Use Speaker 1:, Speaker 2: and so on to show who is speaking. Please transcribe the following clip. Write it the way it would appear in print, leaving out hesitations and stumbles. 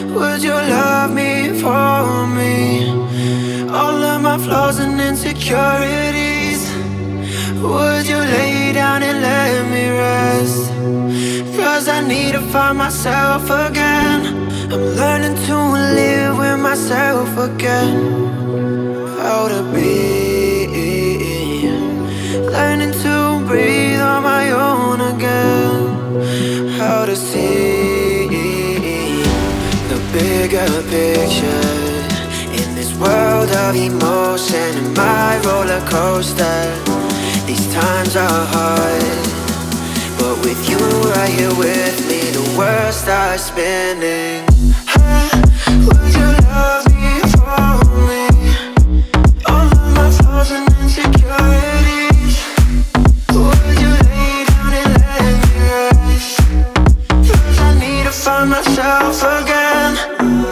Speaker 1: Would you love me for me? All of my flaws and insecurities. Would you lay down and let me rest? 'Cause I need to find myself again. I'm learning to live with myself again. How to be, learning to breathe on my own again. How to see the bigger picture in this world of emotion and my roller coaster. These times are hard, but with you right here with me, the world starts spinning. Would you love me for me? All of my flaws and insecurities. Would you lay down and let me rest? 'Cause I need to find myself again.